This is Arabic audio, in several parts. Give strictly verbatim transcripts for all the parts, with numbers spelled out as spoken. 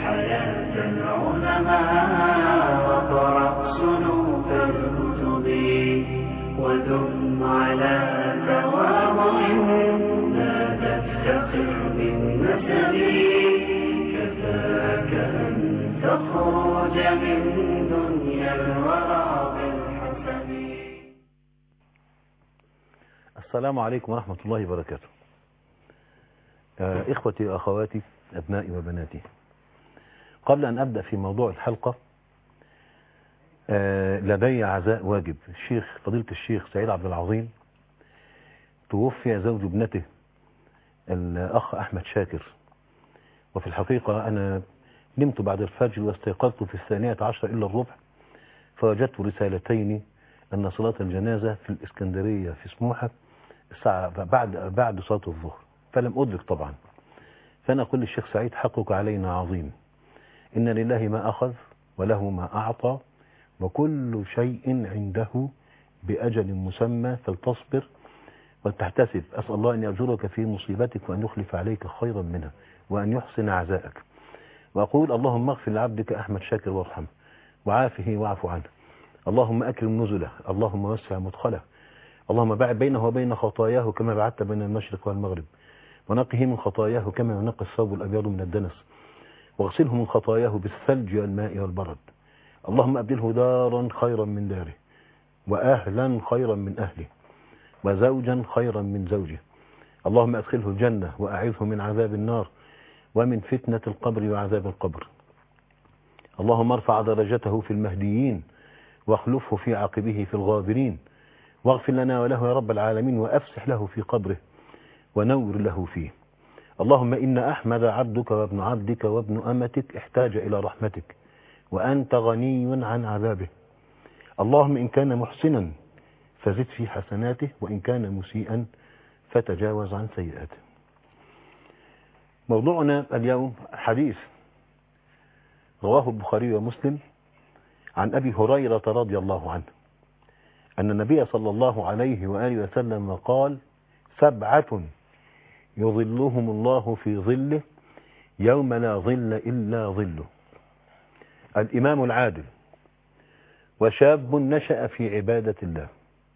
حياة العلماء وقرأ صنوف الكتب ودم على تواضع لا تفتخر بالنسب كفاك أن تخرج من دنيا الورى بالحسب. السلام عليكم ورحمة الله وبركاته. إخوتي وأخواتي أبنائي وبناتي، قبل أن أبدأ في موضوع الحلقة لدي عزاء واجب. الشيخ فضيلة الشيخ سعيد عبد العظيم توفي زوج ابنته الأخ أحمد شاكر، وفي الحقيقة أنا نمت بعد الفجر واستيقظت في الثانية عشر إلا الربع فوجدت رسالتين أن صلاة الجنازة في الإسكندرية في سموحة الساعة بعد بعد صلاة الظهر، فلم أدرك طبعا. فأنا أقول للشيخ سعيد حقك علينا عظيم، إن لله ما أخذ وله ما أعطى وكل شيء عنده بأجل مسمى، فلتصبر ولتحتسب. أسأل الله أن يأجرك في مصيبتك وأن يخلف عليك خيرا منها وأن يحسن عزاءك. وأقول اللهم اغفر لعبدك أحمد شاكر وارحمه وعافه واعف عنه، اللهم أكرم نزله، اللهم وسع مدخله، اللهم باعد بينه وبين خطاياه كما بعدت بين المشرق والمغرب، ونقه من خطاياه كما ينقى الثوب الأبيض من الدنس، واغسله من خطاياه بالثلج والماء والبرد. اللهم أبدله دارا خيرا من داره، وأهلا خيرا من أهله، وزوجا خيرا من زوجه. اللهم أدخله الجنة وأعذه من عذاب النار ومن فتنة القبر وعذاب القبر. اللهم ارفع درجته في المهديين واخلفه في عقبه في الغابرين، واغفر لنا وله يا رب العالمين، وأفسح له في قبره ونور له فيه. اللهم إن أحمد عبدك وابن عبدك وابن أمتك احتاج إلى رحمتك وأنت غني عن عذابه. اللهم إن كان محسنا فزد في حسناته، وإن كان مسيئا فتجاوز عن سيئاته. موضوعنا اليوم حديث رواه البخاري ومسلم عن أبي هريرة رضي الله عنه أن النبي صلى الله عليه وآله وسلم قال: سبعة يظلهم الله في ظله يوم لا ظل إلا ظله: الإمام العادل، وشاب نشأ في عبادة الله،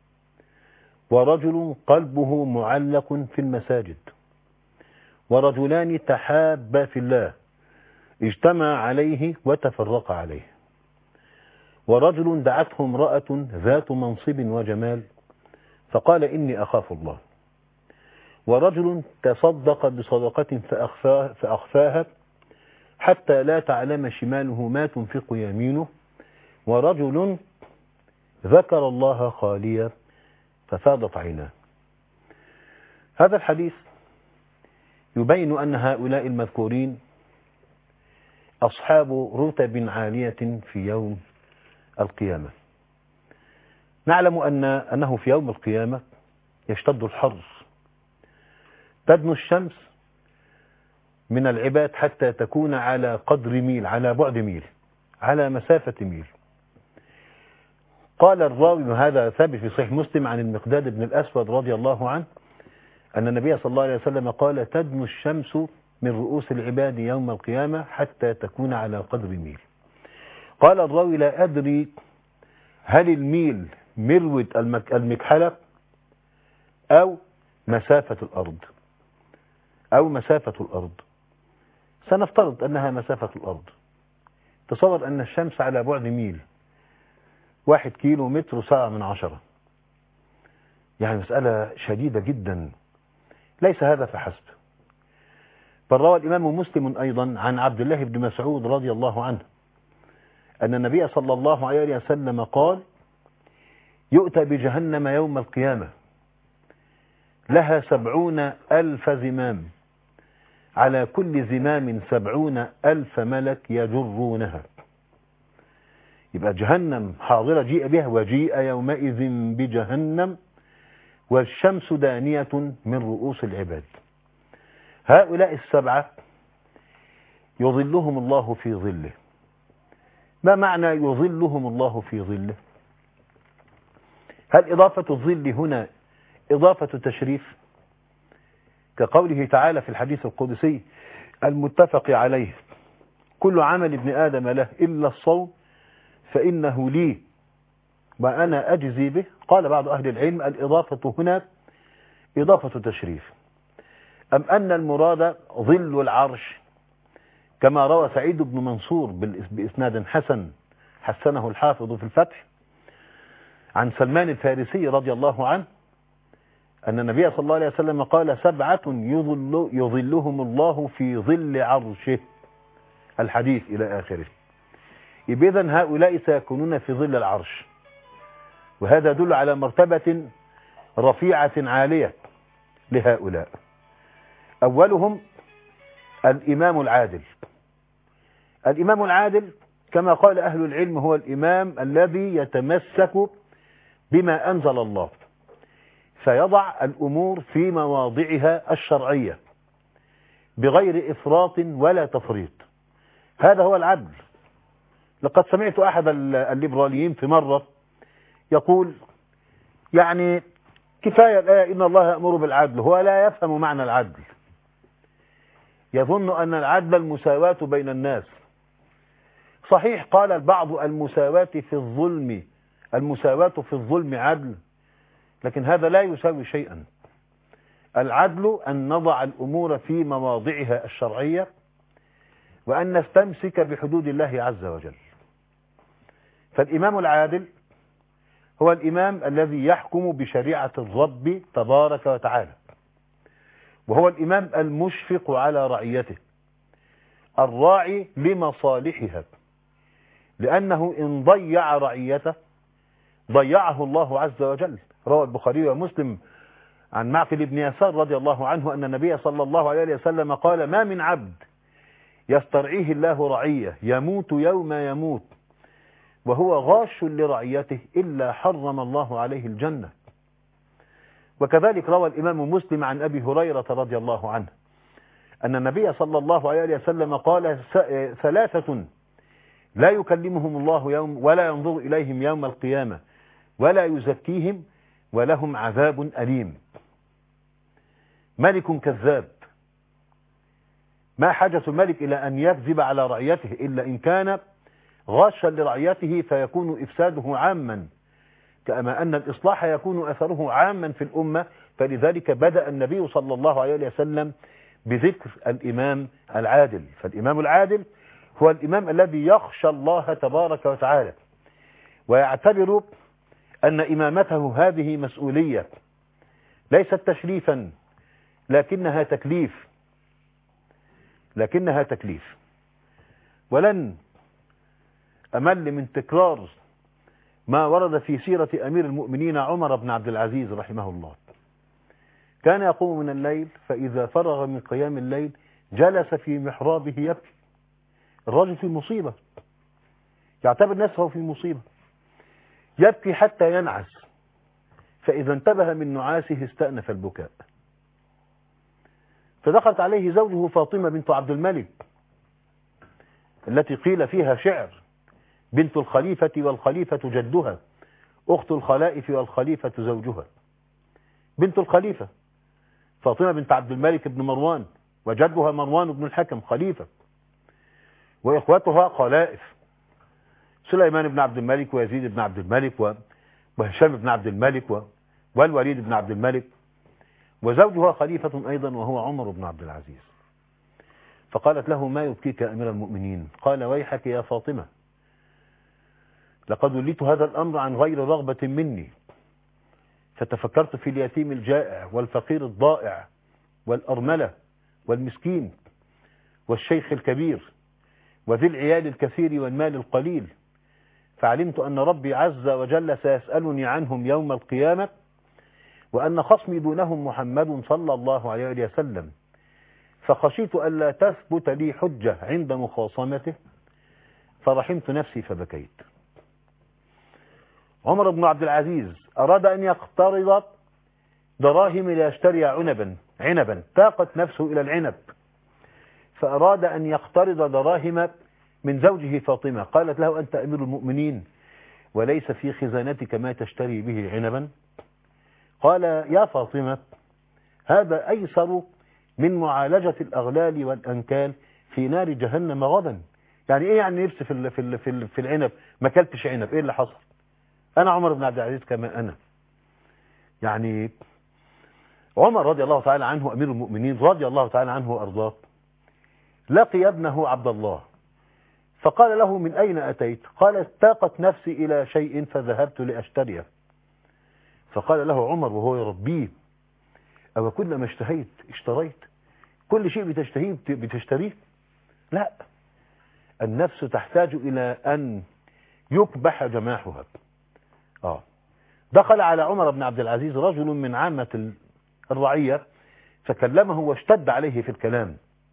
ورجل قلبه معلق في المساجد، ورجلان تحابا في الله اجتمع عليه وتفرق عليه، ورجل دعته امرأة ذات منصب وجمال فقال إني أخاف الله، ورجل تصدق بصدقة فأخفاها, فأخفاها حتى لا تعلم شماله ما تنفق يمينه، ورجل ذكر الله خاليا ففاضت عيناه. هذا الحديث يبين أن هؤلاء المذكورين أصحاب رتب عالية في يوم القيامة. نعلم أن أنه في يوم القيامة يشتد الحر، تدنو الشمس من العباد حتى تكون على قدر ميل، على بعد ميل، على مسافة ميل. قال الراوي، وهذا ثابت في صحيح مسلم عن المقداد بن الأسود رضي الله عنه أن النبي صلى الله عليه وسلم قال: تدنو الشمس من رؤوس العباد يوم القيامة حتى تكون على قدر ميل. قال الراوي: لا أدري هل الميل مروة المكحلة أو مسافة الأرض أو مسافة الأرض سنفترض أنها مسافة الأرض. تصور أن الشمس على بعد ميل، واحد كيلو متر وسبعة من عشرة، يعني مسألة شديدة جدا. ليس هذا فحسب، بل روى الإمام مسلم أيضا عن عبد الله بن مسعود رضي الله عنه أن النبي صلى الله عليه وسلم قال: يؤتى بجهنم يوم القيامة لها سبعون ألف زمام، على كل زمام سبعون ألف ملك يجرونها. يبقى جهنم حاضرة جيء بها، وجيء يومئذ بجهنم والشمس دانية من رؤوس العباد. هؤلاء السبعة يظلهم الله في ظله. ما معنى يظلهم الله في ظله؟ هل إضافة الظل هنا إضافة تشريف كقوله تعالى في الحديث القدسي المتفق عليه: كل عمل ابن آدم له إلا الصوم فإنه لي وأنا أجزي به. قال بعض أهل العلم الإضافة هنا إضافة تشريف، أم أن المراد ظل العرش كما روى سعيد بن منصور بإسناد حسن حسنه الحافظ في الفتح عن سلمان الفارسي رضي الله عنه أن النبي صلى الله عليه وسلم قال سبعة يظل يظلهم الله في ظل عرشه، الحديث إلى آخره. إذن هؤلاء سيكونون في ظل العرش، وهذا يدل على مرتبة رفيعة عالية لهؤلاء. أولهم الإمام العادل. الإمام العادل كما قال أهل العلم هو الإمام الذي يتمسك بما أنزل الله فيضع الأمور في مواضعها الشرعية بغير إفراط ولا تفريط. هذا هو العدل. لقد سمعت أحد الليبراليين في مرة يقول يعني كفاية الآية إن الله يأمر بالعدل، هو لا يفهم معنى العدل، يظن أن العدل المساواة بين الناس. صحيح قال البعض المساواة في الظلم المساواة في الظلم عدل، لكن هذا لا يساوي شيئا. العدل أن نضع الأمور في مواضعها الشرعية وأن نستمسك بحدود الله عز وجل. فالإمام العادل هو الإمام الذي يحكم بشريعة الرب تبارك وتعالى، وهو الإمام المشفق على رعيته الراعي لمصالحها، لأنه إن ضيع رعيته ضيعه الله عز وجل. روى البخاري ومسلم عن معقل بن يسار رضي الله عنه أن النبي صلى الله عليه وسلم قال ما من عبد يسترعيه الله رعية يموت يوم يموت وهو غاش لرعيته إلا حرم الله عليه الجنة. وكذلك روى الإمام مسلم عن أبي هريرة رضي الله عنه أن النبي صلى الله عليه وسلم قال ثلاثة لا يكلمهم الله يوم ولا ينظر إليهم يوم القيامة ولا يزكيهم ولهم عذاب أليم. ملك كذاب، ما حاجة الملك إلى أن يكذب على رعيته إلا إن كان غاشا لرعيته فيكون إفساده عاما، كما أن الإصلاح يكون أثره عاما في الأمة. فلذلك بدأ النبي صلى الله عليه وسلم بذكر الإمام العادل. فالإمام العادل هو الإمام الذي يخشى الله تبارك وتعالى ويعتبر أن إمامته هذه مسؤولية ليست تشريفا لكنها تكليف لكنها تكليف ولن أمل من تكرار ما ورد في سيرة أمير المؤمنين عمر بن عبد العزيز رحمه الله. كان يقوم من الليل فإذا فرغ من قيام الليل جلس في محرابه يبكي. الرجل في مصيبة، يعتبر نفسه في مصيبة، يبكي حتى ينعس، فإذا انتبه من نعاسه استأنف البكاء. فدخلت عليه زوجه فاطمة بنت عبد الملك التي قيل فيها شعر بنت الخليفة والخليفة جدها أخت الخلائف والخليفة زوجها. بنت الخليفة فاطمة بنت عبد الملك بن مروان وجدها مروان بن الحكم خليفة، وإخوتها خلائف سليمان بن عبد الملك ويزيد بن عبد الملك وهشام بن عبد الملك والوليد بن عبد الملك، وزوجها خليفة أيضا وهو عمر بن عبد العزيز. فقالت له ما يبكيك يا أمير المؤمنين؟ قال ويحك يا فاطمة، لقد وليت هذا الأمر عن غير رغبة مني، فتفكرت في اليتيم الجائع والفقير الضائع والأرملة والمسكين والشيخ الكبير وذي العيال الكثير والمال القليل، فعلمت أن ربي عز وجل سيسألني عنهم يوم القيامة، وأن خصمي دونهم محمد صلى الله عليه وسلم، فخشيت ألا تثبت لي حجة عند مخاصمته، فرحمت نفسي فبكيت. عمر بن عبد العزيز أراد أن يقترض دراهم ليشتري عنبا عنبا تاقت نفسه إلى العنب، فأراد أن يقترض دراهم من زوجه فاطمة. قالت له أنت أمير المؤمنين وليس في خزانتك ما تشتري به عنبا؟ قال يا فاطمة هذا أيسر من معالجة الأغلال والأنكال في نار جهنم غدا، يعني ايه يعني نفسي في ال في ال في, ال في العنب ما اكلتش عنب؟ ايه اللي حصل؟ انا عمر بن عبد العزيز كما انا. يعني عمر رضي الله تعالى عنه امير المؤمنين رضي الله تعالى عنه وارضاه لقي ابنه عبد الله فقال له من اين اتيت؟ قال اشتاقت نفسي الى شيء فذهبت لاشتريه. فقال له عمر وهو يربيه او كلما اشتهيت اشتريت؟ كل شيء بتشتهيه بتشتريه؟ لا، النفس تحتاج الى ان يكبح جماحها. اه دخل على عمر بن عبد العزيز رجل من عامة الرعية فكلمه واشتد عليه في الكلام،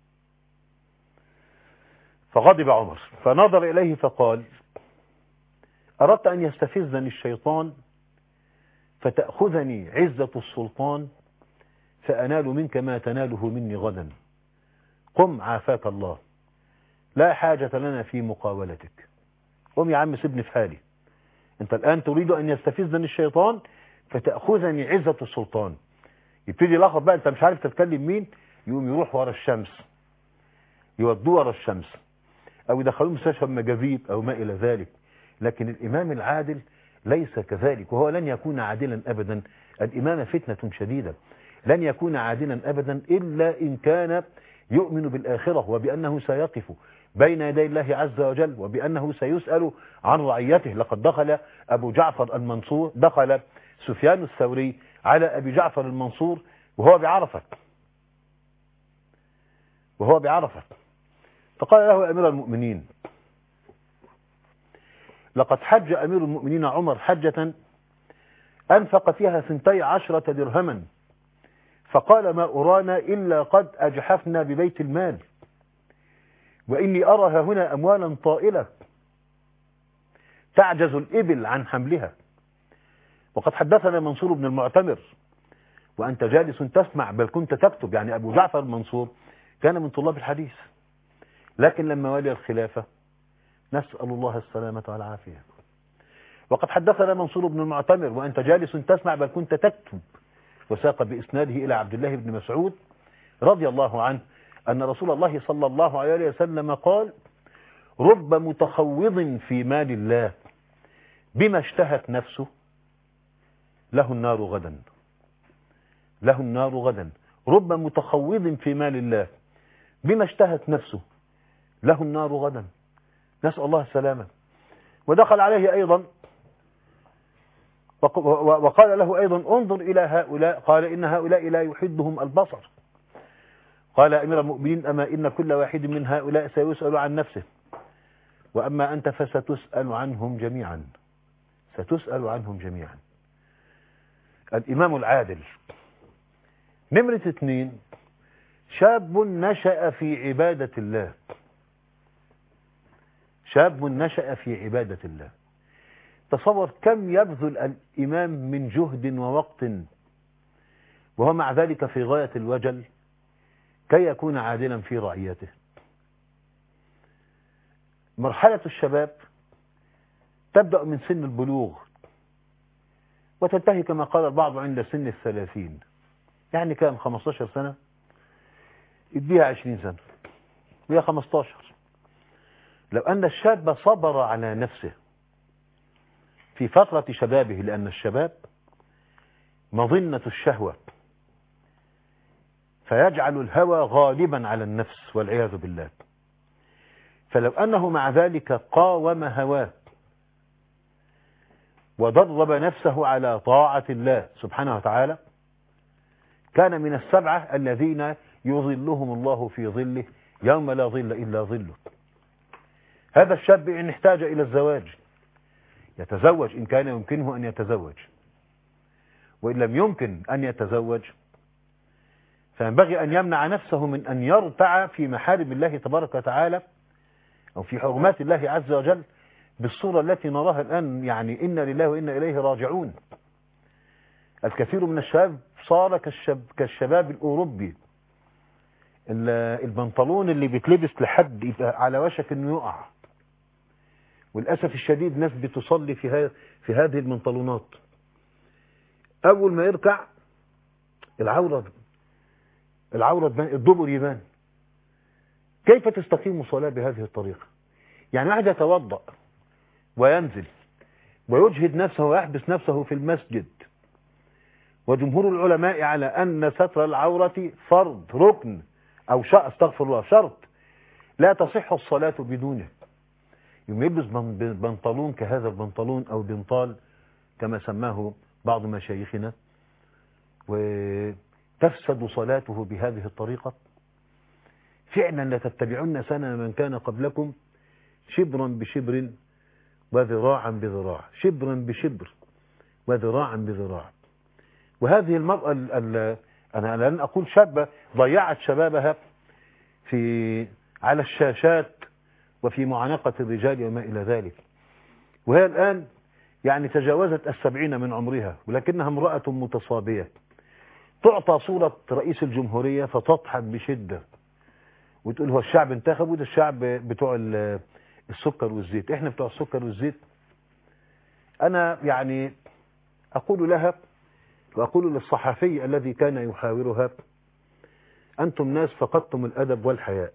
فغضب عمر فنظر إليه فقال أردت أن يستفزني الشيطان فتأخذني عزة السلطان فأنال منك ما تناله مني غدا، قم عافاك الله، لا حاجة لنا في مقاولتك. قم يا عم سيبني في حالي، انت الآن تريد أن يستفزني الشيطان فتأخذني عزة السلطان. يبتدي يلخبط بقى، انت مش عارف تتكلم مين، يقوم يروح ورا الشمس، يودوه ورا الشمس او يدخلوه مستشفى مجاذيب او ما الى ذلك. لكن الامام العادل ليس كذلك، وهو لن يكون عادلا ابدا. الامامة فتنة شديدة، لن يكون عادلا ابدا الا ان كان يؤمن بالاخرة وبانه سيقف بين يدي الله عز وجل وبانه سيسأل عن رعيته. لقد دخل ابو جعفر المنصور دخل سفيان الثوري على ابي جعفر المنصور وهو بعرفة وهو بعرفة فقال له امير المؤمنين لقد حج امير المؤمنين عمر حجة انفق فيها ثنتي عشرة درهما فقال ما ارانا الا قد اجحفنا ببيت المال واني ارى هنا اموالا طائلة تعجز الابل عن حملها. وقد حدثنا منصور بن المعتمر وانت جالس تسمع بل كنت تكتب. يعني ابو جعفر المنصور كان من طلاب الحديث، لكن لما ولي الخلافة نسأل الله السلامة والعافية. وقد حدثنا منصور بن المعتمر وأنت جالس تسمع بل كنت تكتب، وساق بإسناده إلى عبد الله بن مسعود رضي الله عنه أن رسول الله صلى الله عليه وسلم قال رب متخوض في مال الله بما اشتهت نفسه له النار غدا، له النار غدا. رب متخوض في مال الله بما اشتهت نفسه له النار غدا، نسأل الله السلامة. ودخل عليه أيضا وقال له أيضا انظر إلى هؤلاء، قال إن هؤلاء لا يحدهم البصر. قال أمير المؤمنين أما إن كل واحد من هؤلاء سيسأل عن نفسه وأما أنت فستسأل عنهم جميعا، ستسأل عنهم جميعا. الإمام العادل. نمرة اثنين شاب نشأ في عبادة الله، شاب نشأ في عبادة الله. تصور كم يبذل الإمام من جهد ووقت وهو مع ذلك في غاية الوجل كي يكون عادلا في رعيته. مرحلة الشباب تبدأ من سن البلوغ وتنتهي كما قال البعض عند سن الثلاثين. يعني كام؟ خمستاشر سنة، يديها عشرين سنة وهي خمستاشر. لو أن الشاب صبر على نفسه في فترة شبابه، لأن الشباب مظنة الشهوة فيجعل الهوى غالبا على النفس والعياذ بالله، فلو أنه مع ذلك قاوم هواه ودرب نفسه على طاعة الله سبحانه وتعالى كان من السبعة الذين يظلهم الله في ظله يوم لا ظل إلا ظله. هذا الشاب إن احتاج إلى الزواج يتزوج إن كان يمكنه أن يتزوج، وإن لم يمكن أن يتزوج فينبغي أن يمنع نفسه من أن يرتع في محارم الله تبارك وتعالى أو في حرمات الله عز وجل بالصورة التي نراها الآن. يعني إنا لله وإنا إليه راجعون. الكثير من الشباب صار كالشب كالشباب الأوروبي، البنطلون اللي بيتلبس لحد يبقى على وشك انه يقع. والأسف الشديد ناس بتصلي في في هذه البنطلونات، أول ما يركع العورة العورة الدبر يبان. كيف تستقيم صلاة بهذه الطريقة؟ يعني واحد يتوضأ وينزل ويجهد نفسه ويحبس نفسه في المسجد، وجمهور العلماء على أن ستر العورة فرض ركن أو شاء استغفر الله شرط لا تصح الصلاة بدونه، يوم يلبس بنطلون كهذا البنطلون أو بنطال كما سماه بعض مشايخنا وتفسد صلاته بهذه الطريقة. فعلا لتتبعن سنن من كان قبلكم شبرا بشبر وذراعا بذراع، شبرا بشبر وذراعا بذراع. وهذه المرأة ال ال أنا لن أقول شابة ضيعت شبابها في على الشاشات وفي معانقة الرجال وما إلى ذلك، وهي الآن يعني تجاوزت السبعين من عمرها، ولكنها امرأة متصابية تعطى صورة رئيس الجمهورية فتضحك بشدة وتقول هو الشعب انتخب وده الشعب بتوع السكر والزيت، احنا بتوع السكر والزيت. أنا يعني أقول لها وأقول للصحفي الذي كان يحاورها أنتم ناس فقدتم الأدب والحياء،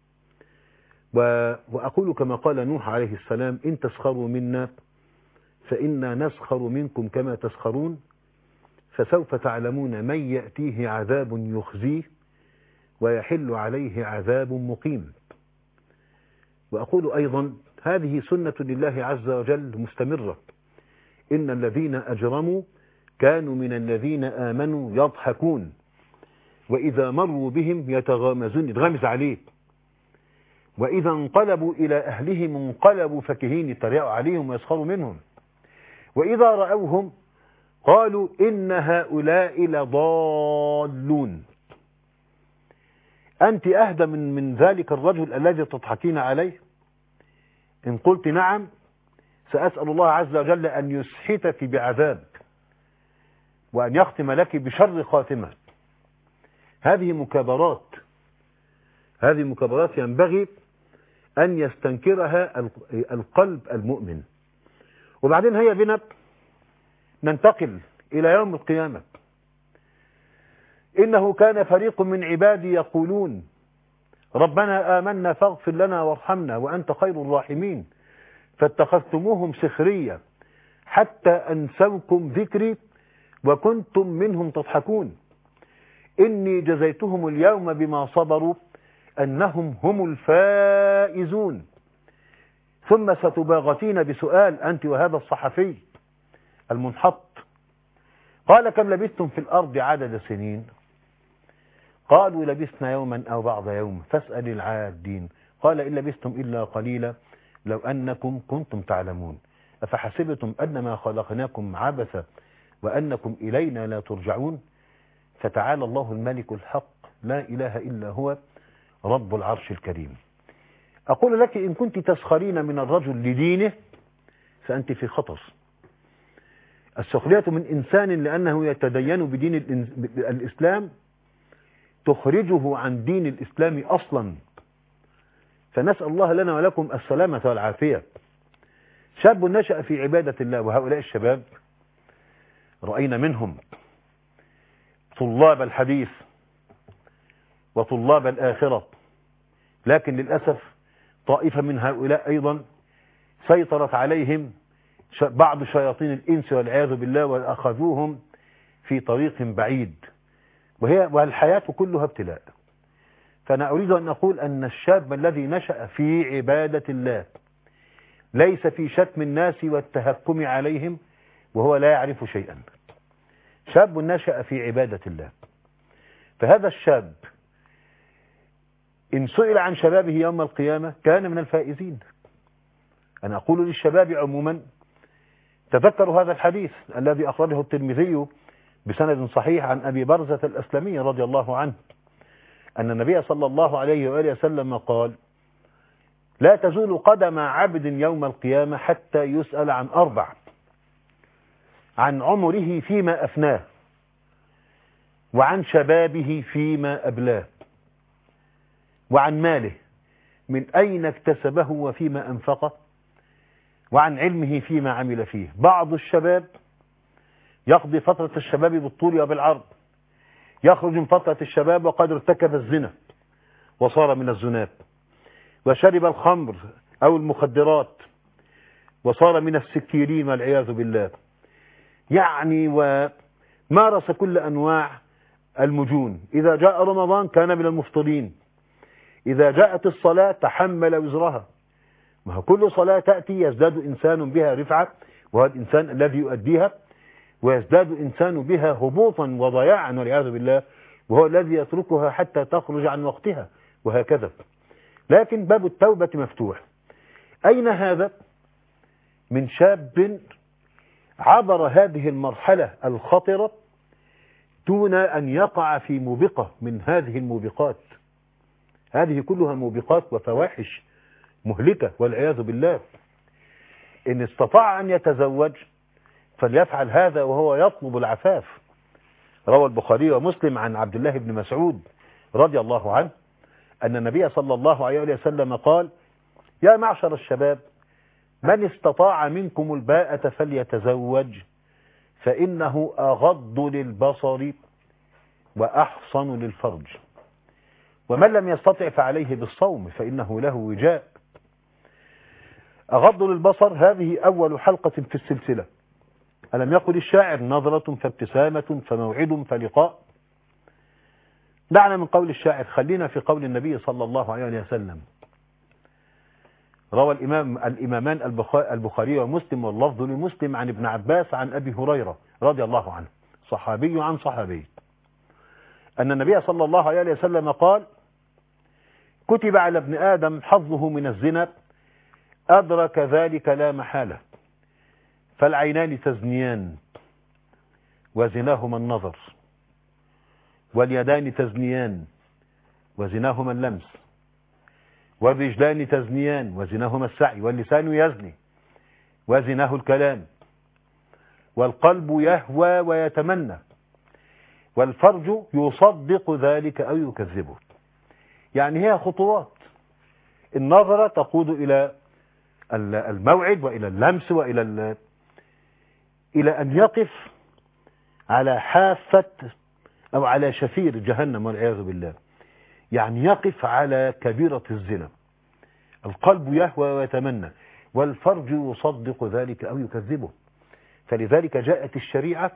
وأقول كما قال نوح عليه السلام إن تسخروا منا فإنا نسخر منكم كما تسخرون فسوف تعلمون من يأتيه عذاب يخزيه ويحل عليه عذاب مقيم. وأقول أيضا هذه سنة لله عز وجل مستمرة، إن الذين أجرموا كانوا من الذين آمنوا يضحكون وإذا مروا بهم يتغامزون، يتغامز عليه، وإذا انقلبوا إلى أهلهم انقلبوا فكهين، يتريقوا عليهم ويسخروا منهم، وإذا رأوهم قالوا إن هؤلاء لضالون. أنت أهدى من, من ذلك الرجل الذي تضحكين عليه؟ إن قلت نعم سأسأل الله عز وجل أن يسحتك بعذاب وأن يختم لك بشر خاتمة. هذه مكابرات، هذه مكابرات ينبغي أن يستنكرها القلب المؤمن. وبعدين هيا بنا ننتقل إلى يوم القيامة. إنه كان فريق من عبادي يقولون ربنا آمنا فاغفر لنا وارحمنا وأنت خير الراحمين فاتخذتموهم سخرية حتى أنسوكم ذكري وكنتم منهم تضحكون إني جزيتهم اليوم بما صبروا أنهم هم الفائزون. ثم ستباغتين بسؤال أنت وهذا الصحفي المنحط، قال كم لبثتم في الأرض عدد سنين؟ قالوا لبثنا يوما أو بعض يوم فاسأل العادين قال إن لبثتم إلا قليلا لو أنكم كنتم تعلمون أفحسبتم أنما خلقناكم عبثا وأنكم إلينا لا ترجعون فتعالى الله الملك الحق لا إله إلا هو رب العرش الكريم. أقول لك إن كنت تسخرين من الرجل لدينه فأنت في خطر. السخرية من إنسان لأنه يتدين بدين الإسلام تخرجه عن دين الإسلام أصلا، فنسأل الله لنا ولكم السلامة والعافية. شاب نشأ في عبادة الله، وهؤلاء الشباب رأينا منهم طلاب الحديث وطلاب الآخرة، لكن للأسف طائفة من هؤلاء أيضا سيطرت عليهم بعض شياطين الإنس والعياذ بالله وأخذوهم في طريق بعيد، وهي والحياة كلها ابتلاء. فأنا أريد أن أقول أن الشاب الذي نشأ في عبادة الله ليس في شتم الناس والتهكم عليهم وهو لا يعرف شيئا. شاب نشأ في عبادة الله، فهذا الشاب إن سئل عن شبابه يوم القيامة كان من الفائزين. أنا أقول للشباب عموما تذكروا هذا الحديث الذي أخرجه الترمذي بسند صحيح عن أبي برزة الأسلمي رضي الله عنه أن النبي صلى الله عليه وآله وسلم قال لا تزول قدم عبد يوم القيامة حتى يسأل عن أربع: عن عمره فيما أفناه، وعن شبابه فيما أبلاه، وعن ماله من أين اكتسبه وفيما أنفقه، وعن علمه فيما عمل فيه. بعض الشباب يقضي فترة الشباب بالطول وبالعرض، يخرج من فترة الشباب وقد ارتكب الزنا وصار من الزنات، وشرب الخمر أو المخدرات، وصار من السكيرين والعياذ بالله، يعني ومارس كل أنواع المجون. إذا جاء رمضان كان من المفطرين، إذا جاءت الصلاة تحمل وزرها. ما كل صلاة تأتي يزداد إنسان بها رفعة، وهذا الإنسان الذي يؤديها، ويزداد إنسان بها هبوطا وضياعا والعياذ بالله، وهو الذي يتركها حتى تخرج عن وقتها، وهكذا. لكن باب التوبة مفتوح. أين هذا من شاب عبر هذه المرحلة الخطرة دون أن يقع في موبقة من هذه الموبقات؟ هذه كلها موبقات وفواحش مهلكة والعياذ بالله. إن استطاع أن يتزوج فليفعل هذا وهو يطلب العفاف. روى البخاري ومسلم عن عبد الله بن مسعود رضي الله عنه أن النبي صلى الله عليه وسلم قال: يا معشر الشباب، من استطاع منكم الباءة فليتزوج، فإنه أغض للبصر وأحصن للفرج، ومن لم يستطع فعليه بالصوم فإنه له وجاء. أغض للبصر هذه أول حلقة في السلسلة. ألم يقل الشاعر: نظرة فابتسامة فموعد فلقاء؟ دعنا من قول الشاعر، خلينا في قول النبي صلى الله عليه وسلم. روى الإمام الإمامان البخاري ومسلم واللفظ لمسلم عن ابن عباس عن أبي هريرة رضي الله عنه، صحابي عن صحابي، أن النبي صلى الله عليه وسلم قال: كتب على ابن آدم حظه من الزنا، أدرك ذلك لا محالة، فالعينان تزنيان وزناهما النظر، واليدان تزنيان وزناهما اللمس، والرجلان تزنيان وزناهما السعي، واللسان يزني وزناه الكلام، والقلب يهوى ويتمنى، والفرج يصدق ذلك أو يكذبه. يعني هي خطوات. النظرة تقود إلى الموعد وإلى اللمس وإلى إلى أن يقف على حافة أو على شفير جهنم والعياذ بالله، يعني يقف على كبيرة الزنا. القلب يهوى ويتمنى، والفرج يصدق ذلك أو يكذبه. فلذلك جاءت الشريعة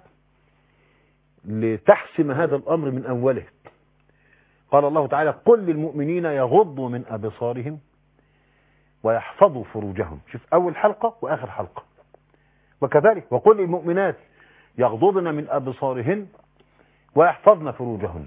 لتحسم هذا الأمر من أوله. قال الله تعالى: قل للمؤمنين يغضوا من أبصارهم ويحفظوا فروجهم. شوف أول حلقة وآخر حلقة. وكذلك وقل للمؤمنات يغضضن من أبصارهن ويحفظن فروجهن.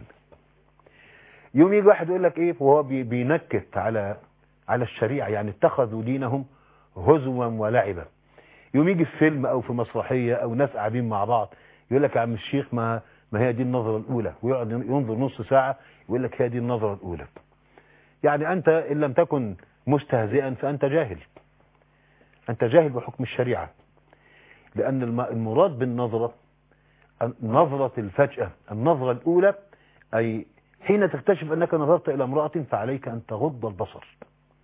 يوم يجي واحد يقول لك ايه وهو بينكت على على الشريعة، يعني اتخذوا دينهم هزوا ولعبا. يوم يجي في فيلم او في مسرحية او ناس قاعدين مع بعض يقول لك يا عم الشيخ ما ما هي دي النظرة الأولى، ويقعد ينظر نص ساعة يقول لك هي دي النظرة الأولى. يعني أنت إن لم تكن مستهزئا فأنت جاهل، أنت جاهل بحكم الشريعة. لأن المراد بالنظرة نظرة الفجأة، النظرة الأولى، أي حين تكتشف أنك نظرت إلى امرأة فعليك أن تغض البصر،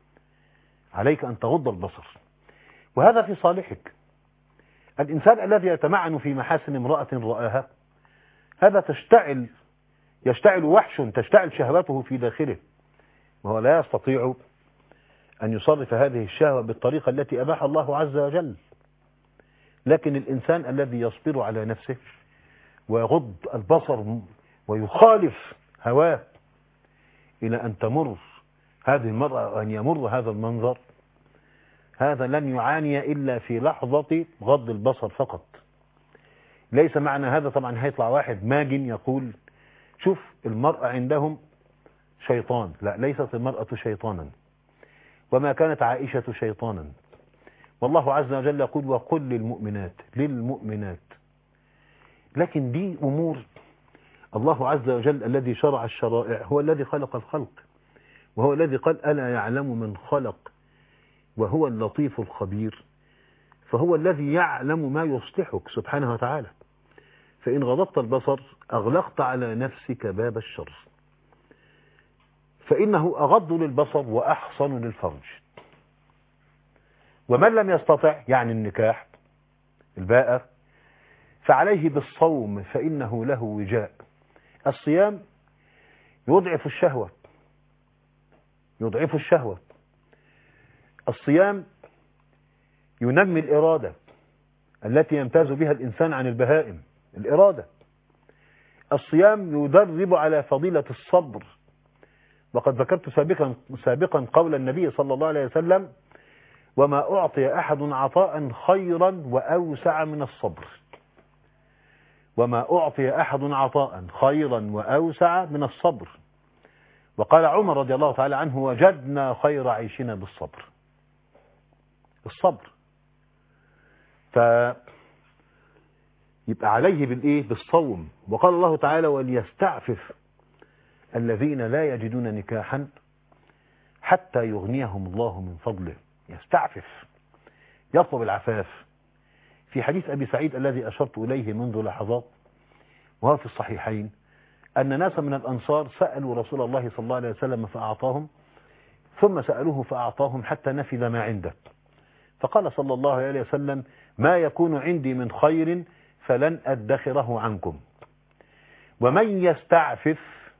عليك أن تغض البصر، وهذا في صالحك. الإنسان الذي يتمعن في محاسن امرأة رآها، هذا تشتعل يشتعل وحش، تشتعل شهوته في داخله، وهو لا يستطيع أن يصرف هذه الشهوة بالطريقة التي أباح الله عز وجل. لكن الإنسان الذي يصبر على نفسه ويغض البصر ويخالف هواه إلى أن تمر هذه المرأة وأن يمر هذا المنظر، هذا لن يعاني إلا في لحظة غض البصر فقط. ليس معنى هذا طبعا هيطلع واحد ماجن يقول شوف المرأة عندهم شيطان. لا، ليست المرأة شيطانا، وما كانت عائشة شيطانا. والله عز وجل يقول وقل للمؤمنات للمؤمنات. لكن دي أمور الله عز وجل الذي شرع الشرائع هو الذي خلق الخلق، وهو الذي قال ألا يعلم من خلق وهو اللطيف الخبير، فهو الذي يعلم ما يصلحك سبحانه وتعالى. فإن غضضت البصر أغلقت على نفسك باب الشر، فإنه أغض للبصر وأحصن للفرج. ومن لم يستطع يعني النكاح الباءة فعليه بالصوم فإنه له وجاء. الصيام يضعف الشهوة، يضعف الشهوة. الصيام ينمي الإرادة التي يمتاز بها الإنسان عن البهائم، الإرادة. الصيام يدرب على فضيلة الصبر، وقد ذكرت سابقا سابقا قول النبي صلى الله عليه وسلم: وما أعطي أحد عطاء خيرا وأوسع من الصبر. وما أعطي أحد عطاء خيرا وأوسع من الصبر. وقال عمر رضي الله تعالى عنه: وجدنا خير عيشنا بالصبر. الصبر. فيبقى عليه بالإيه؟ بالصوم. وقال الله تعالى: وليستعفف الذين لا يجدون نكاحا حتى يغنيهم الله من فضله. يستعفف، يطلب العفاف. في حديث أبي سعيد الذي أشرت إليه منذ لحظات وهو في الصحيحين، أن ناسا من الأنصار سألوا رسول الله صلى الله عليه وسلم فأعطاهم، ثم سألوه فأعطاهم حتى نفذ ما عنده، فقال صلى الله عليه وسلم: ما يكون عندي من خير فلن أدخره عنكم. ومن يستعفف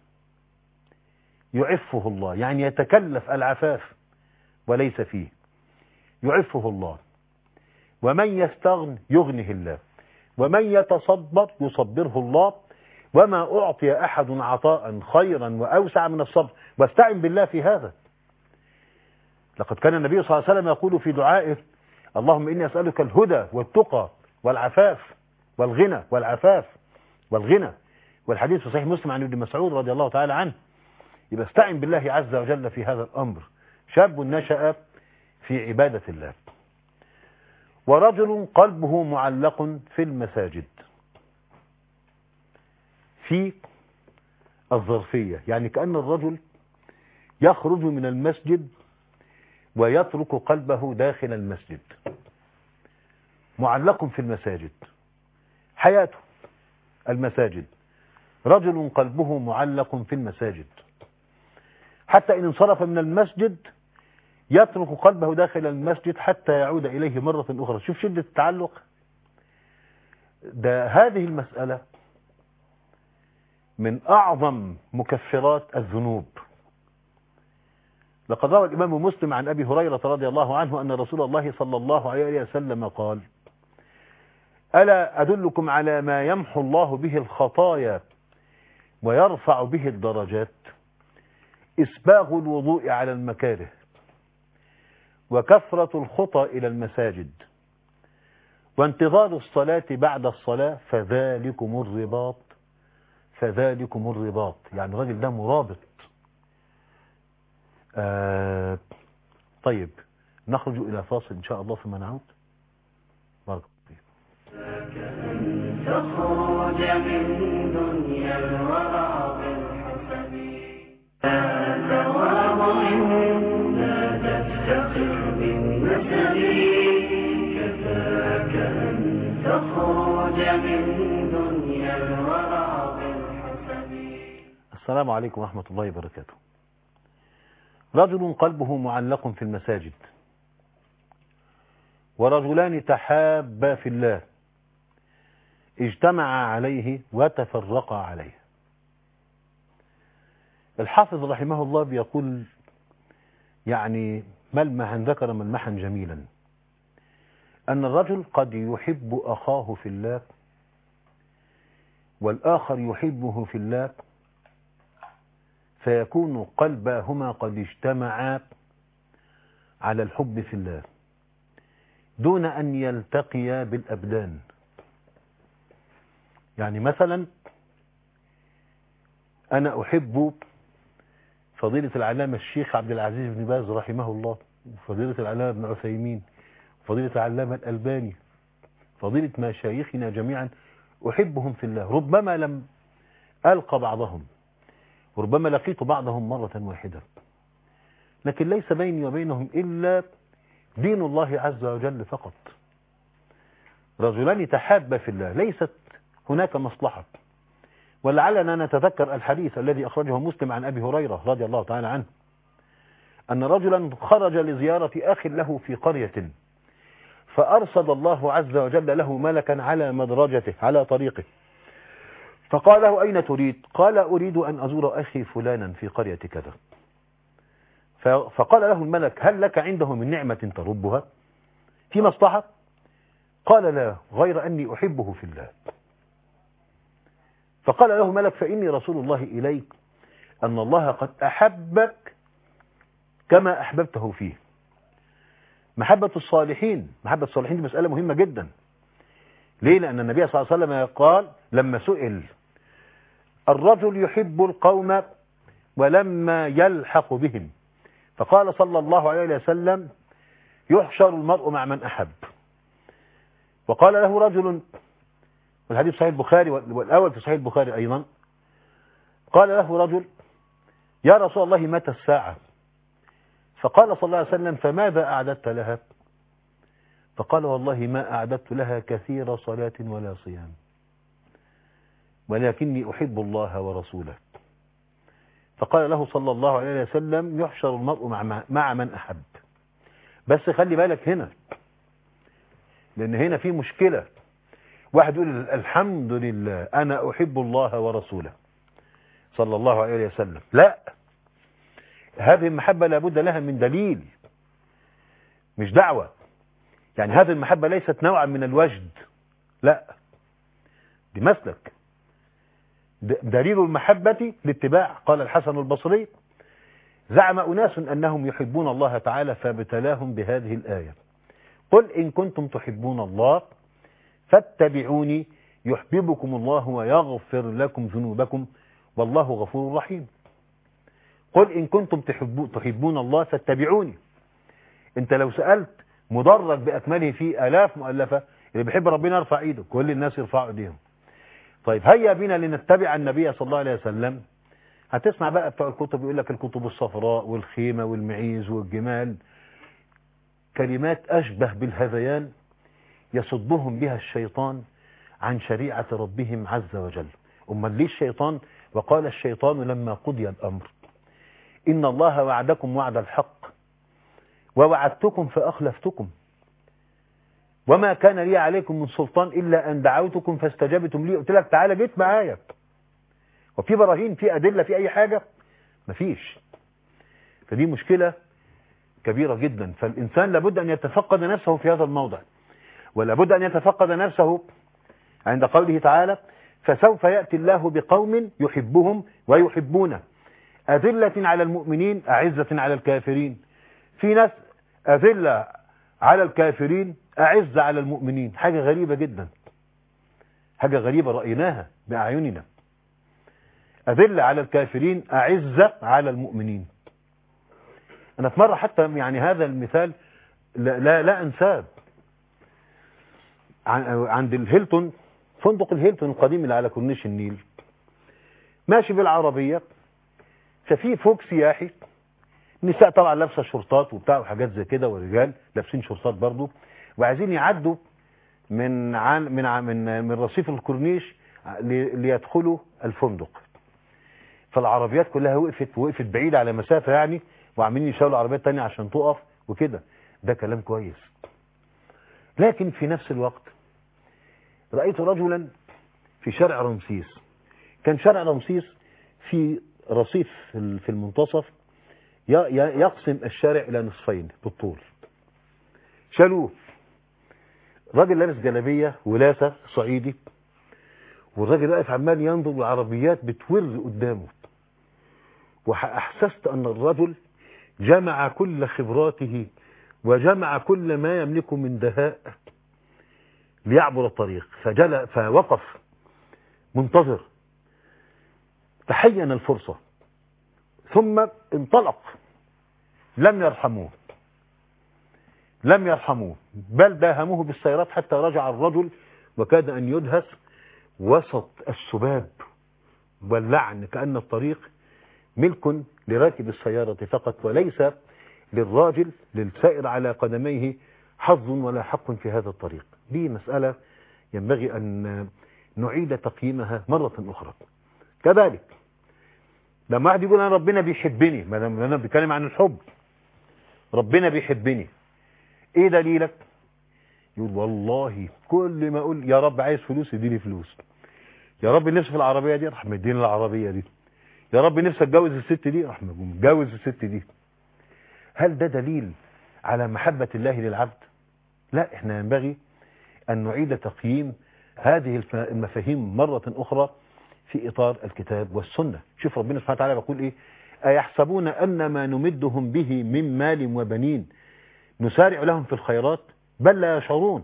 يعفه الله، يعني يتكلف العفاف وليس فيه، يعفه الله. ومن يستغن يغنه الله، ومن يتصبر يصبره الله. وما أعطي أحد عطاء خيرا وأوسع من الصبر. واستعن بالله في هذا. لقد كان النبي صلى الله عليه وسلم يقول في دعائه: اللهم إني أسألك الهدى والتقى والعفاف والغنى والعفاف والغنى. والحديث في صحيح مسلم عن ابن مسعود رضي الله تعالى عنه. يبقى استعن بالله عز وجل في هذا الأمر. شاب نشأ في عبادة الله. ورجل قلبه معلق في المساجد. في الظرفية، يعني كأن الرجل يخرج من المسجد ويترك قلبه داخل المسجد. معلق في المساجد، حياته المساجد. رجل قلبه معلق في المساجد، حتى إن انصرف من المسجد يترك قلبه داخل المسجد حتى يعود إليه مرة أخرى. شوف شدة التعلق ده. هذه المسألة من أعظم مكفرات الذنوب. لقد روى الإمام مسلم عن أبي هريرة رضي الله عنه أن رسول الله صلى الله عليه وسلم قال: ألا أدلكم على ما يمحو الله به الخطايا ويرفع به الدرجات؟ إسباغ الوضوء على المكاره، وكثرة الخطى إلى المساجد، وانتظار الصلاة بعد الصلاة، فذلكم الرباط فذلكم الرباط. يعني الراجل ده مرابط. آه طيب نخرج إلى فاصل إن شاء الله ثم نعود. بارك الله فيك. تخرج من دنيا الورى بالحسن، لا تواضع لا تفتخر بالنسب، كفاك أن تخرج من دنيا الورى بالحسن. السلام عليكم ورحمة الله وبركاته. رجل قلبه معلق في المساجد، ورجلان تحابا في الله اجتمعا عليه وتفرقا عليه. الحافظ رحمه الله بيقول يعني ملمحا ذكر ملمحا جميلا، أن الرجل قد يحب أخاه في الله والآخر يحبه في الله، فيكون قلباهما قد اجتمعا على الحب في الله دون أن يلتقيا بالأبدان. يعني مثلا أنا أحب فضيلة العلامة الشيخ عبد العزيز بن باز رحمه الله، وفضيلة العلامة ابن عثيمين، وفضيلة العلامة الألباني، فضيلة مشايخنا جميعا أحبهم في الله. ربما لم ألقى بعضهم، وربما لقيت بعضهم مرة واحدة، لكن ليس بيني وبينهم إلا دين الله عز وجل فقط. رجلان تحابا في الله، ليست هناك مصلحة. ولعلنا نتذكر الحديث الذي أخرجه مسلم عن أبي هريرة رضي الله تعالى عنه، أن رجلا خرج لزيارة أخ له في قرية، فأرصد الله عز وجل له ملكا على مدرجته على طريقه، فقال له: أين تريد؟ قال: أريد أن أزور أخي فلانا في قرية كذا. فقال له الملك هل لك عنده من نعمة تربها في مصلحة؟ قال لا، غير أني أحبه في الله. فقال له الملك فإني رسول الله إليك أن الله قد أحبك كما أحببته فيه. محبة الصالحين، محبة الصالحين دي مسألة مهمة جدا. ليه؟ لأن النبي صلى الله عليه وسلم قال لما سئل الرجل يحب القوم ولما يلحق بهم، فقال صلى الله عليه وسلم يحشر المرء مع من أحب. وقال له رجل، والحديث صحيح البخاري والأول في صحيح البخاري أيضا، قال له رجل يا رسول الله متى الساعة؟ فقال صلى الله عليه وسلم فماذا أعددت لها؟ فقال والله ما أعددت لها كثير صلاة ولا صيام، ولكني أحب الله ورسوله. فقال له صلى الله عليه وسلم يحشر المرء مع, مع من أحب. بس خلي بالك هنا، لأن هنا في مشكلة. واحد يقول الحمد لله أنا أحب الله ورسوله صلى الله عليه وسلم. لا، هذه المحبة لابد لها من دليل، مش دعوة. يعني هذه المحبة ليست نوعا من الوجد، لا، دي مسلك. دليل المحبة الاتباع. قال الحسن البصري زعم أناس أنهم يحبون الله تعالى فابتلاهم بهذه الآية قل إن كنتم تحبون الله فاتبعوني يحببكم الله ويغفر لكم ذنوبكم والله غفور رحيم. قل إن كنتم تحبون الله فاتبعوني. انت لو سألت مدرج بأكمله في آلاف مؤلفة، اللي بيحب ربنا يرفع ايده، كل الناس يرفعوا ايديهم. طيب هيا بنا لنتبع النبي صلى الله عليه وسلم. هتسمع بقى بتوع الكتب يقول لك الكتب الصفراء والخيمة والمعيز والجمال، كلمات أشبه بالهذيان يصدهم بها الشيطان عن شريعة ربهم عز وجل. أمال ليه الشيطان؟ وقال الشيطان لما قضي الأمر إن الله وعدكم وعد الحق ووعدتكم فأخلفتكم وما كان لي عليكم من سلطان إلا أن دعوتكم فاستجبتم لي. قلت لك تعالى جيت معايا، وفي براهين في أدلة في أي حاجة؟ مفيش. فدي مشكلة كبيرة جدا. فالإنسان لابد أن يتفقد نفسه في هذا الموضع، ولابد أن يتفقد نفسه عند قوله تعالى فسوف يأتي الله بقوم يحبهم ويحبونه أذلة على المؤمنين أعزة على الكافرين. في ناس أذلة على الكافرين أعزة على المؤمنين. حاجة غريبة جدا، حاجة غريبة رأيناها بأعيننا. أذلة على الكافرين أعزة على المؤمنين. أنا في مرة حتى يعني هذا المثال لا, لا, لا أنساه. عند الهيلتون، فندق الهيلتون القديم اللي على كورنيش النيل، ماشي بالعربية، ففي فوق سياحي، نساء طبعا لابسه شورتات وبتاع وحاجات زي كده، ورجال لابسين شورتات برضو، وعايزين يعدوا من عن من عن من, من رصيف الكورنيش ليدخلوا الفندق. فالعربيات كلها وقفت وقفت بعيد على مسافة يعني، وعاملين يشاوروا عربيات تانية عشان تقف وكده. ده كلام كويس. لكن في نفس الوقت رأيت رجلا في شارع رمسيس. كان شارع رمسيس في رصيف في المنتصف يقسم الشارع إلى نصفين بالطول. شالوه. راجل لابس جلابية ولاسة صعيدي، والراجل واقف عمال ينظر والعربيات بتور قدامه. وأحسست أن الرجل جمع كل خبراته وجمع كل ما يملكه من دهاء ليعبر الطريق. فجل فوقف منتظر، تحين الفرصة ثم انطلق. لم يرحموه لم يرحموه بل داهموه بالسيارات حتى رجع الرجل وكاد أن يدهس وسط السباب واللعن، كأن الطريق ملك لراكب السيارة فقط وليس للراجل للسائر على قدميه حظ ولا حق في هذا الطريق. دي مسألة ينبغي أن نعيد تقييمها مرة أخرى. كذلك لما واحد يقول أنا ربنا بيحبني، ما أنا بتكلم عن الحب، ربنا بيحبني، إيه دليلك؟ يقول والله كل ما أقول يا رب عايز فلوس يديني فلوس، يا رب نفسي في العربية دي راح مديني العربية دي، يا رب نفسي اتجوز الست دي راح متجوز الست دي. هل ده دليل على محبة الله للعبد؟ لا، احنا ينبغي أن نعيد تقييم هذه المفاهيم مرة أخرى في إطار الكتاب والسنة. شوف ربنا سبحانه وتعالى بيقول إيه: أيحسبون أن ما نمدهم به من مال وبنين نسارع لهم في الخيرات بل لا يشعرون.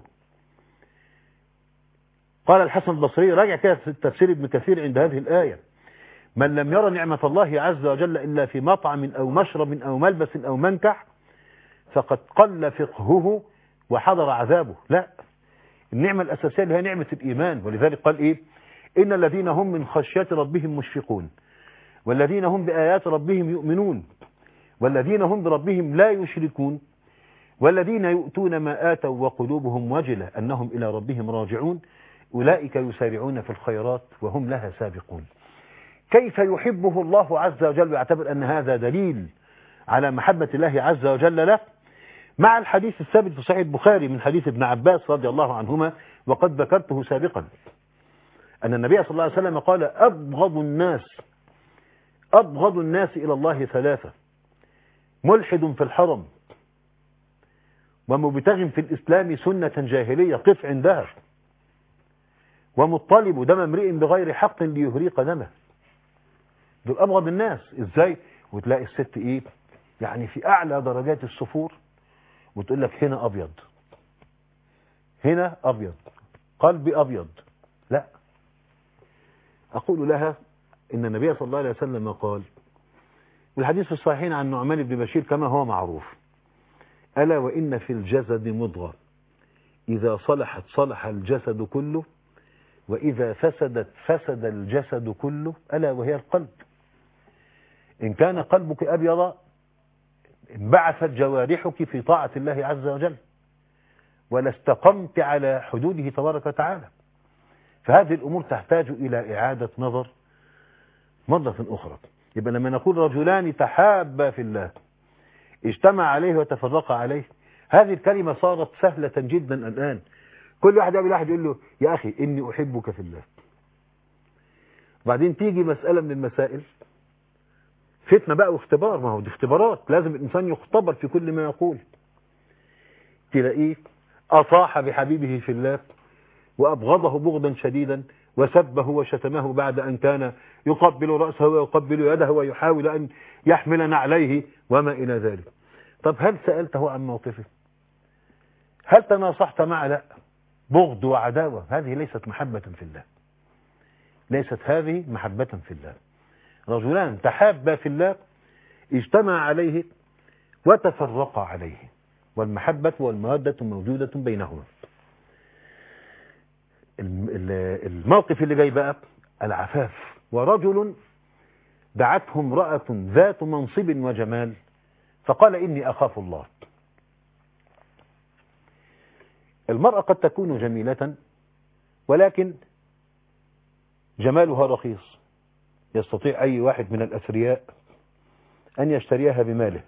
قال الحسن البصري، راجع كده في تفسير ابن كثير عند هذه الآية: من لم يرى نعمة الله عز وجل إلا في مطعم أو مشرب أو ملبس أو منكح فقد قل فقهه وحضر عذابه. لا، النعمة الأساسية اللي هي نعمة الإيمان. ولذلك قال إيه: إن الذين هم من خشية ربهم مشفقون والذين هم بآيات ربهم يؤمنون والذين هم بربهم لا يشركون والذين يؤتون ما آتوا وقلوبهم وجلة أنهم إلى ربهم راجعون أولئك يسارعون في الخيرات وهم لها سابقون. كيف يحبه الله عز وجل ويعتبر أن هذا دليل على محبة الله عز وجل له؟ مع الحديث الثابت في صحيح البخاري من حديث ابن عباس رضي الله عنهما وقد ذكرته سابقا، أن النبي صلى الله عليه وسلم قال: أبغض الناس أبغض الناس إلى الله ثلاثة: ملحد في الحرم ومبتغ في الإسلام سنة جاهلية قف عندها ومطالب دم امرئ بغير حق ليهريق دمه. دول أبغض الناس. إزاي؟ وتلاقي الست إيه يعني في أعلى درجات الصفور وتقول لك هنا أبيض هنا أبيض قلبي أبيض. لا، أقول لها إن النبي صلى الله عليه وسلم قال والحديث في الصحيحين عن نعمان بن بشير كما هو معروف: ألا وإن في الجسد مضغة إذا صلحت صلح الجسد كله وإذا فسدت فسد الجسد كله ألا وهي القلب. إن كان قلبك أبيض انبعثت جوارحك في طاعة الله عز وجل ولاستقمت على حدوده تبارك وتعالى. فهذه الأمور تحتاج إلى إعادة نظر مرة أخرى. يبقى لما نقول رجلان تحابا في الله اجتمع عليه وتفرق عليه، هذه الكلمة صارت سهلة جدا الآن. كل واحد يقابل واحد يقول له: يا أخي إني أحبك في الله. وبعدين تيجي مسألة من المسائل فتنة بقى واختبار، ما هو دي اختبارات، لازم الإنسان يختبر في كل ما يقول. تلاقيه أطاح بحبيبه في الله وأبغضه بغضا شديدا وسبه وشتمه بعد أن كان يقبل رأسه ويقبل يده ويحاول أن يحمل نعليه وما إلى ذلك. طب هل سألته عن موقفه؟ هل تناصحت معه؟ لا، بغض وعداوة. هذه ليست محبة في الله، ليست هذه محبة في الله. رجلان تحابا في الله اجتمع عليه وتفرقا عليه، والمحبة والمودة موجودة بينهما. الموقف اللي جاي بقى العفاف. ورجل دعته امرأة ذات منصب وجمال فقال: إني أخاف الله. المرأة قد تكون جميلة ولكن جمالها رخيص، يستطيع أي واحد من الأثرياء أن يشتريها بماله.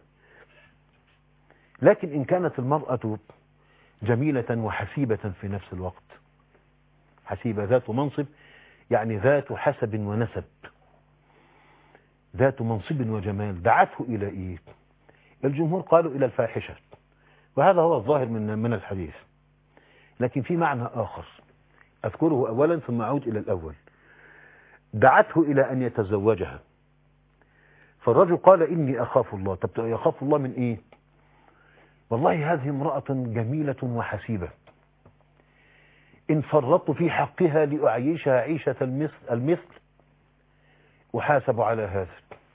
لكن إن كانت المرأة جميلة وحسيبة في نفس الوقت، حسيبة ذات منصب يعني ذات حسب ونسب، ذات منصب وجمال، دعته إلى إيه؟ الجمهور قالوا إلى الفاحشة، وهذا هو الظاهر من من الحديث. لكن في معنى آخر أذكره أولا ثم أعود إلى الأول. دعته إلى أن يتزوجها، فالرجل قال: إني أخاف الله. طب يخاف الله من إيه؟ والله هذه امرأة جميلة وحسيبة، إن فرطت في حقها لأعيشها عيشة المثل, المثل أحاسب على هذا،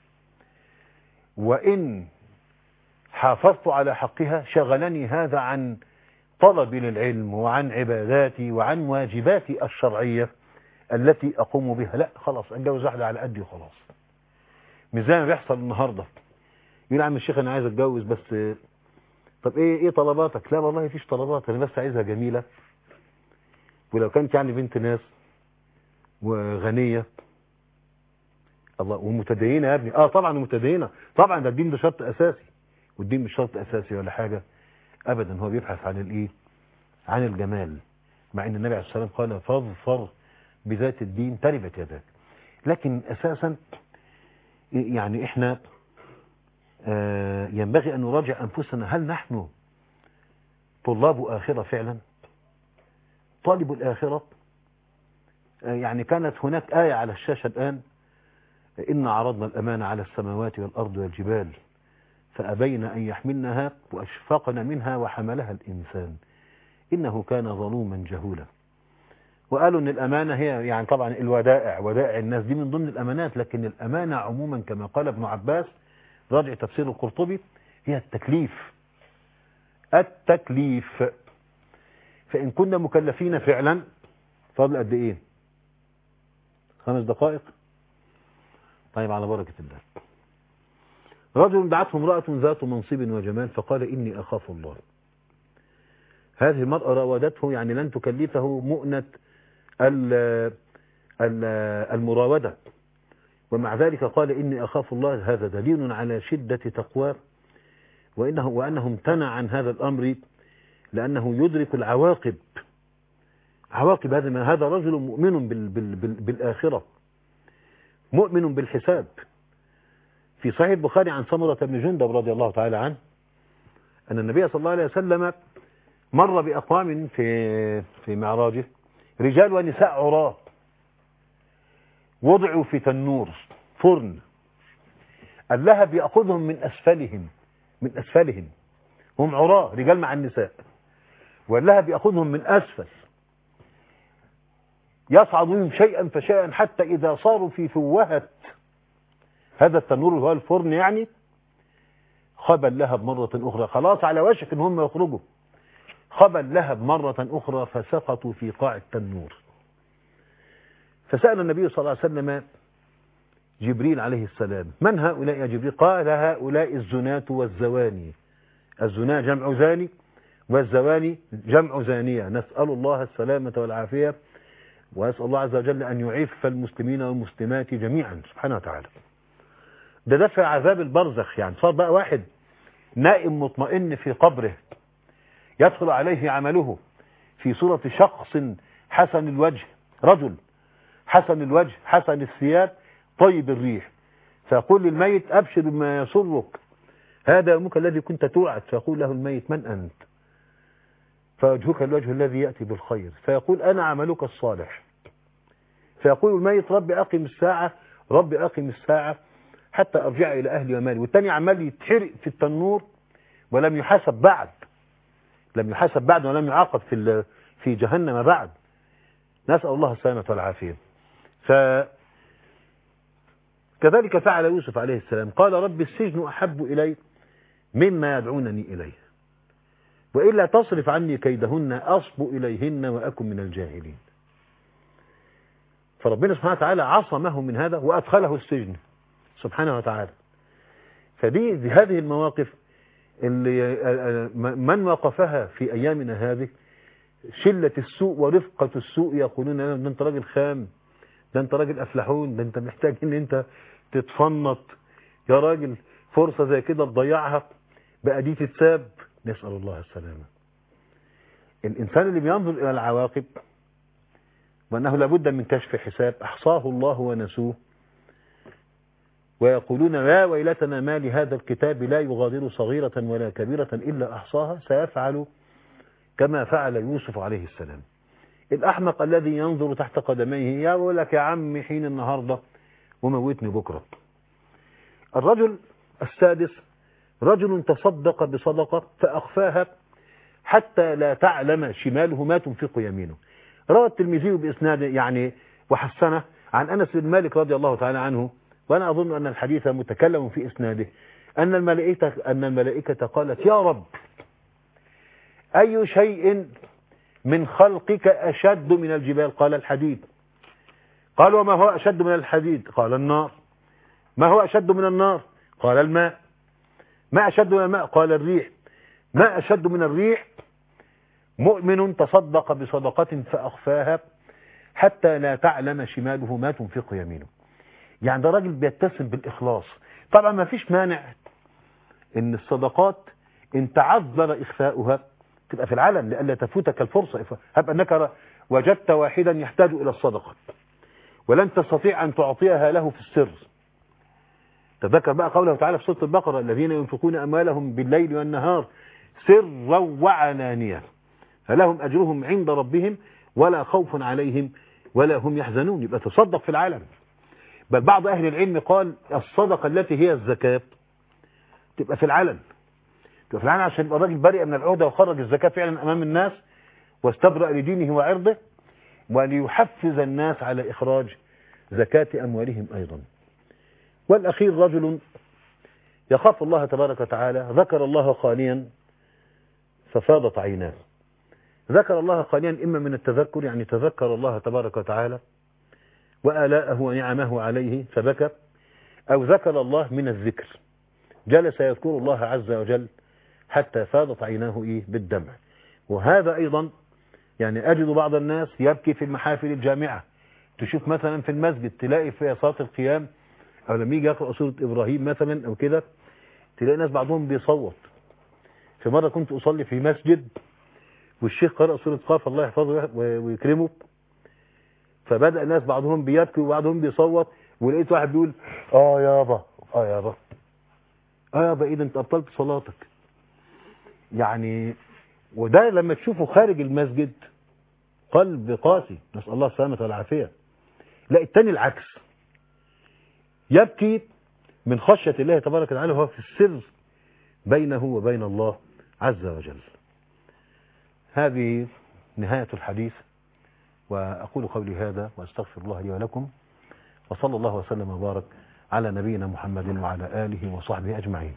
وإن حافظت على حقها شغلني هذا عن طلبي للعلم وعن عباداتي وعن واجباتي الشرعية التي أقوم بها. لا خلاص، أتجوز واحدة على قدي وخلاص. مش زي ما بيحصل النهاردة، يقول عم الشيخ أنا عايز أتجوز بس طب إيه إيه طلباتك؟ لا والله فيش طلبات، أنا بس عايزها جميلة، ولو كانت يعني بنت ناس وغنية الله ومتدينة يا ابني. اه طبعا متدينة طبعا، ده الدين ده شرط أساسي، والدين مش شرط أساسي ولا حاجة أبدا، هو بيبحث عن الإيه؟ عن الجمال، مع أن النبي عليه الصلاة والسلام قال: فاظفر بذات الدين تربت يداك. لكن أساسا يعني إحنا ينبغي أن نراجع أنفسنا، هل نحن طلاب آخرة فعلا؟ طالب الآخرة يعني كانت هناك آية على الشاشة الآن: إن عرضنا الأمانة على السماوات والأرض والجبال فأبين أن يحملنها وأشفقن منها وحملها الإنسان إنه كان ظلوما جهولا. وقالوا أن الأمانة هي يعني طبعا الودائع، ودائع الناس دي من ضمن الأمانات، لكن الأمانة عموما كما قال ابن عباس راجع تفسير القرطبي هي التكليف. التكليف. فإن كنا مكلفين فعلا، فاضل قد إيه؟ خمس دقائق. طيب على بركة الله. رجل دعته امرأة ذات منصب وجمال فقال إني أخاف الله. هذه المرأة راودته، يعني لن تكلفه مؤنة المراودة، ومع ذلك قال إني أخاف الله. هذا دليل على شدة تقواه، وإنه وأنه امتنع عن هذا الأمر لأنه يدرك العواقب. عواقب هذا ما هذا رجل مؤمن بال بال بال بالآخرة، مؤمن بالحساب. في صحيح البخاري عن سمرة بن جندب رضي الله تعالى عنه أن النبي صلى الله عليه وسلم مر بأقوام في في معراجه، رجال ونساء عراة وضعوا في تنور فرن، اللهب يأخذهم من أسفلهم من أسفلهم هم عراة رجال مع النساء، واللهب يأخذهم من أسفل، يصعد بهم شيئا فشيئا حتى إذا صاروا في فوهة هذا التنور اللي هو الفرن، يعني خبى اللهب مرة أخرى، خلاص على وشك إن هم يخرجوا، خبى اللهب مرة أخرى فسقطوا في قاع التنور. فسأل النبي صلى الله عليه وسلم جبريل عليه السلام: من هؤلاء يا جبريل؟ قال: هؤلاء الزناة والزواني. الزنا جمع زاني، والزواني جمع زانية. نسأل الله السلامة والعافية، وأسأل الله عز وجل أن يعف المسلمين والمسلمات جميعا سبحانه وتعالى. ده دفع عذاب البرزخ، يعني صار بقى واحد نائم مطمئن في قبره يدخل عليه عمله في صورة شخص حسن الوجه، رجل حسن الوجه حسن الثياب طيب الريح، فيقول للميت: أبشر بما يسرك، هذا يومك الذي كنت توعد. فيقول له الميت: من أنت؟ فوجهك الوجه الذي يأتي بالخير. فيقول: أنا عملك الصالح. فيقول الميت: رب أقم الساعة، رب أقم الساعة حتى أرجع إلى أهلي ومالي. والتاني عمال يتحرق في التنور ولم يحاسب بعد، لم يحاسب بعد ولم يعاقب في في جهنم بعد. نسأل الله السلامة والعافية. فكذلك فعل يوسف عليه السلام، قال: رب السجن أحب إلي مما يدعونني إليه، وإلا تصرف عني كيدهن أصب إليهن وأكن من الجاهلين. فربنا سبحانه وتعالى عصمه من هذا وأدخله السجن سبحانه وتعالى. فدي هذه المواقف اللي من وقفها في أيامنا هذه شلة السوء ورفقة السوء يقولون: ده انت راجل خام، ده انت راجل أفلحون، ده انت محتاج ان انت تتفنط يا راجل، فرصة زي كده تضيعها بقى دي تتساب. نسأل الله السلامة. الإنسان اللي بينظر إلى العواقب وأنه لابد من كشف حساب أحصاه الله ونسوه، ويقولون: يا ويلتنا ما لهذا الكتاب لا يغادر صغيرة ولا كبيرة إلا أحصاها، سيفعل كما فعل يوسف عليه السلام. الأحمق الذي ينظر تحت قدميه يقول لك: يا عم حين النهاردة وموتني بكرة. الرجل السادس رجل تصدق بصدقة فأخفاها حتى لا تعلم شماله ما تنفق يمينه. روى الترمذي بإسناد يعني وحسنه عن أنس بن مالك رضي الله تعالى عنه، وأنا أظن أن الحديث متكلم في إسناده، أن الملائكة أن الملائكة قالت: يا رب، أي شيء من خلقك أشد من الجبال؟ قال: الحديد. قال: وما هو أشد من الحديد؟ قال: النار. ما هو أشد من النار؟ قال: الماء. ما أشد من الماء؟ قال: الريح. ما أشد من الريح؟ مؤمن تصدق بصدقة فأخفاها حتى لا تعلم شماله ما تنفق يمينه. يعني ده راجل بيتسم بالإخلاص. طبعا ما فيش مانع ان الصدقات ان تعذر إخفاؤها تبقى في العلن لألا تفوتك الفرصة. هب أنك وجدت واحدا يحتاج إلى الصدقة ولن تستطيع أن تعطيها له في السر، تذكر بقى قوله تعالى في سورة البقرة الذين ينفقون أموالهم بالليل والنهار سرا وعلانية فلهم أجرهم عند ربهم ولا خوف عليهم ولا هم يحزنون. يبقى تصدق في العالم. بل بعض أهل العلم قال الصدقة التي هي الزكاة تبقى في العلن، تبقى في العلن عشان يبقى الراجل بريء من العهدة وخرج الزكاة فعلا أمام الناس واستبرأ لدينه وعرضه، وليحفز الناس على إخراج زكاة أموالهم أيضا. والأخير رجل يخاف الله تبارك وتعالى ذكر الله خاليا ففاضت عيناه. ذكر الله خاليا إما من التذكر يعني تذكر الله تبارك وتعالى وآلاءه ونعمه عليه فبكى، أو ذكر الله من الذكر جلس يذكر الله عز وجل حتى فاضت عيناه إيه بالدمع. وهذا أيضا يعني أجد بعض الناس يبكي في المحافل الجامعة، تشوف مثلا في المسجد تلاقي في صلاة القيام أو لما يجي يقرأ سورة إبراهيم مثلا أو كده تلاقي ناس بعضهم بيصوت. في مرة كنت أصلي في مسجد والشيخ قرأ سورة قاف الله يحفظه ويكرمه، فبدأ الناس بعضهم بيبكي وبعضهم بيصوت، ولقيت واحد بيقول اه يابا اه يابا اه يابا ايه ده انت ابطلت صلاتك يعني. وده لما تشوفه خارج المسجد قلب قاسي، نسأل الله السلامة والعافية. لا التاني العكس، يبكي من خشية الله تبارك وتعالى وهو في السر بينه وبين الله عز وجل. هذه نهاية الحديث، وأقول قولي هذا وأستغفر الله لي ولكم، وصلى الله وسلم وبارك على نبينا محمد وعلى آله وصحبه أجمعين.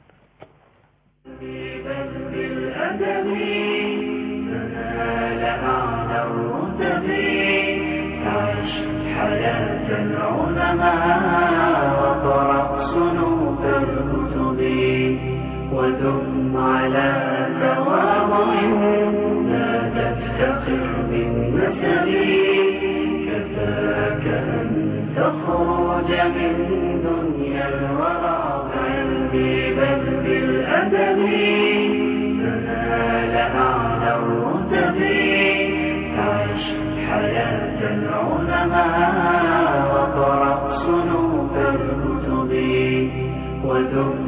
عش حياة العلماء وقرأ صنوف الكتب ودم على تواضع لا تفتخر بالنسب. كفاك أن تخرج من دنيا الورى عندي بل بالأدب تنال أعلى الرتب. عش حياة العلماء وقرأ صنوف الكتب ودم